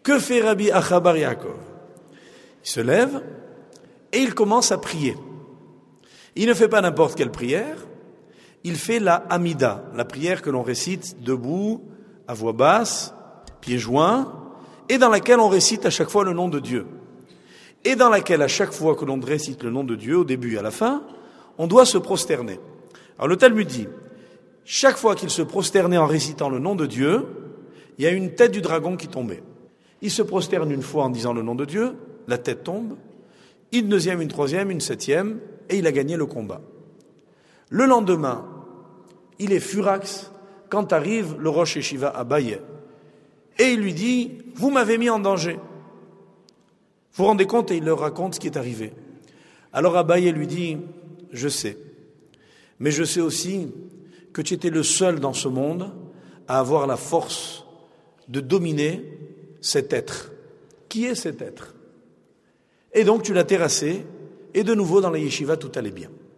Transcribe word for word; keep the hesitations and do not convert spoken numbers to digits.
Que fait Rabbi Acha bar Yaakov? Il se lève et il commence à prier. Il ne fait pas n'importe quelle prière, il fait la Hamida, la prière que l'on récite debout, à voix basse, pieds joints, et dans laquelle on récite à chaque fois le nom de Dieu. Et dans laquelle, à chaque fois que l'on récite le nom de Dieu, au début et à la fin, on doit se prosterner. Alors le Talmud dit, chaque fois qu'il se prosternait en récitant le nom de Dieu, il y a une tête du dragon qui tombait. Il se prosterne une fois en disant le nom de Dieu, la tête tombe, une deuxième, une troisième, une septième, et il a gagné le combat. Le lendemain, il est furax quand arrive le Rosh Yeshiva Abaye. Et il lui dit, vous m'avez mis en danger. Vous vous rendez compte? Et il leur raconte ce qui est arrivé. Alors Abaye lui dit, je sais, mais je sais aussi que tu étais le seul dans ce monde à avoir la force de dominer cet être. Qui est cet être? Et donc tu l'as terrassé, et de nouveau dans la yeshiva tout allait bien.